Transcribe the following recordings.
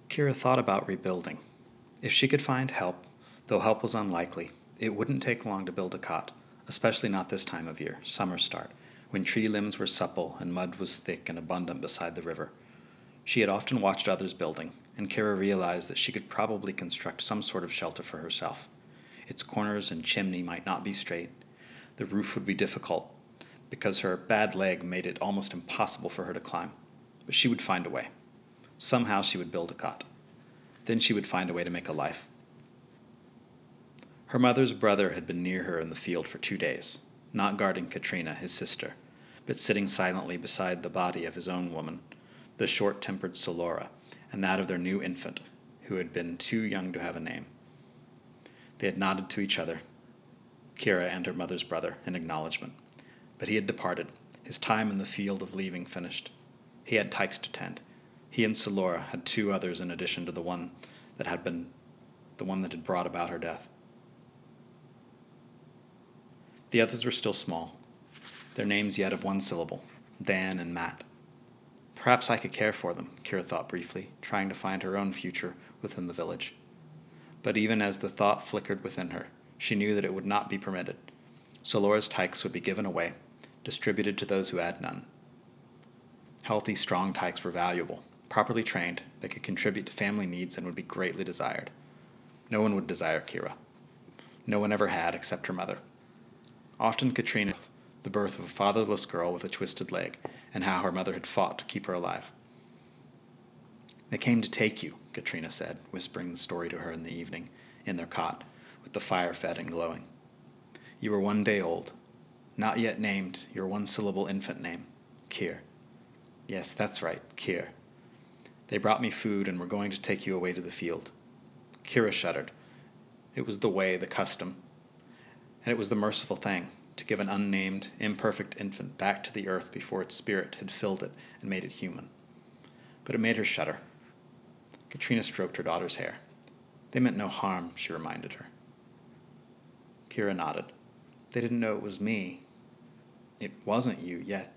Kira thought about rebuilding. If she could find help, though help was unlikely, it wouldn't take long to build a cot, especially not this time of year, summer start, when tree limbs were supple and mud was thick and abundant beside the river. She had often watched others building, and Kira realized that she could probably construct some sort of shelter for herself. Its corners and chimney might not be straight. The roof would be difficult, because her bad leg made it almost impossible for her to climb. But she would find a way. Somehow she would build a cot. Then she would find a way to make a life. Her mother's brother had been near her in the field for 2 days, not guarding Katrina, his sister, but sitting silently beside the body of his own woman, the short-tempered Solora, and that of their new infant, who had been too young to have a name. They had nodded to each other, Kira and her mother's brother, in acknowledgement. But he had departed, his time in the field of leaving finished. He had tykes to tend. He and Solora had 2 others in addition to the one that had brought about her death. The others were still small, their names yet of 1 syllable, Dan and Matt. Perhaps I could care for them, Kira thought briefly, trying to find her own future within the village. But even as the thought flickered within her, she knew that it would not be permitted. Solora's tykes would be given away, distributed to those who had none. Healthy, strong tykes were valuable. Properly trained, they could contribute to family needs and would be greatly desired. No one would desire Kira. No one ever had except her mother. Often Katrina the birth of a fatherless girl with a twisted leg, and how her mother had fought to keep her alive. They came to take you, Katrina said, whispering the story to her in the evening, in their cot, with the fire fed and glowing. You were 1 day old, not yet named your 1-syllable infant name, Kir. Yes, that's right, Kir. They brought me food and were going to take you away to the field. Kira shuddered. It was the way, the custom, and it was the merciful thing, to give an unnamed, imperfect infant back to the earth before its spirit had filled it and made it human. But it made her shudder. Katrina stroked her daughter's hair. They meant no harm, she reminded her. Kira nodded. They didn't know it was me. It wasn't you yet.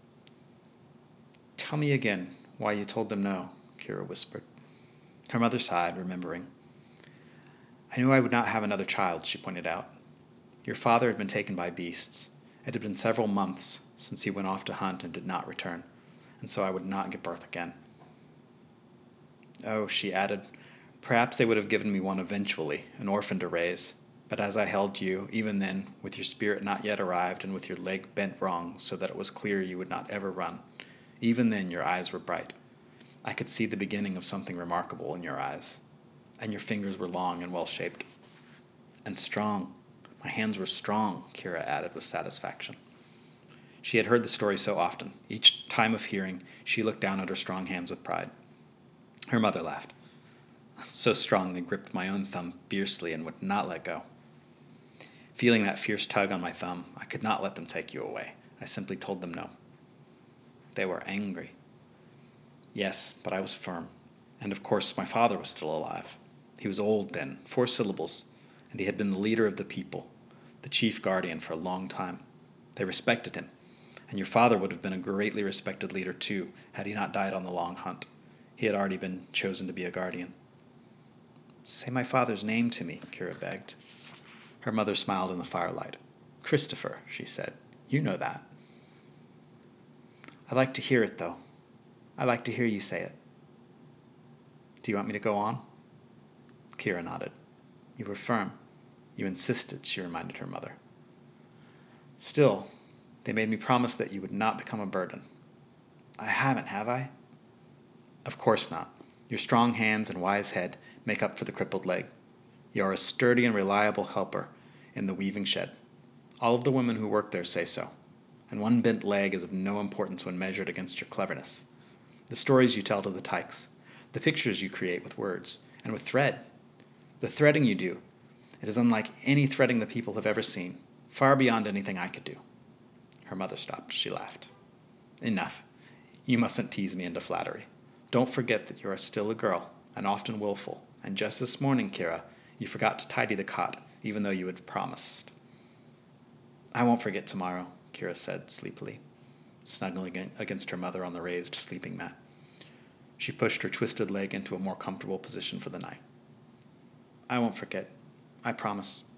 Tell me again why you told them no, Kira whispered. Her mother sighed, remembering. I knew I would not have another child, she pointed out. Your father had been taken by beasts. It had been several months since he went off to hunt and did not return, and so I would not give birth again. Oh, she added, perhaps they would have given me one eventually, an orphan to raise. But as I held you, even then, with your spirit not yet arrived and with your leg bent wrong so that it was clear you would not ever run, even then your eyes were bright. I could see the beginning of something remarkable in your eyes. And your fingers were long and well-shaped. And strong. My hands were strong, Kira added with satisfaction. She had heard the story so often. Each time of hearing, she looked down at her strong hands with pride. Her mother laughed. So strong they gripped my own thumb fiercely and would not let go. Feeling that fierce tug on my thumb, I could not let them take you away. I simply told them no. They were angry. Yes, but I was firm. And of course, my father was still alive. He was old then, 4 syllables, and he had been the leader of the people, the chief guardian for a long time. They respected him, and your father would have been a greatly respected leader too, had he not died on the long hunt. He had already been chosen to be a guardian. Say my father's name to me, Kira begged. Her mother smiled in the firelight. Christopher, she said. You know that. I'd like to hear it, though. I'd like to hear you say it. Do you want me to go on? Kira nodded. You were firm. You insisted, she reminded her mother. Still, they made me promise that you would not become a burden. I haven't, have I? Of course not. Your strong hands and wise head make up for the crippled leg. You are a sturdy and reliable helper in the weaving shed. All of the women who work there say so. And 1 bent leg is of no importance when measured against your cleverness. The stories you tell to the tykes, the pictures you create with words, and with thread. The threading you do, it is unlike any threading the people have ever seen, far beyond anything I could do. Her mother stopped. She laughed. Enough. You mustn't tease me into flattery. Don't forget that you are still a girl, and often willful, and just this morning, Kira, you forgot to tidy the cot, even though you had promised. I won't forget tomorrow, Kira said sleepily, snuggling against her mother on the raised sleeping mat. She pushed her twisted leg into a more comfortable position for the night. I won't forget. I promise.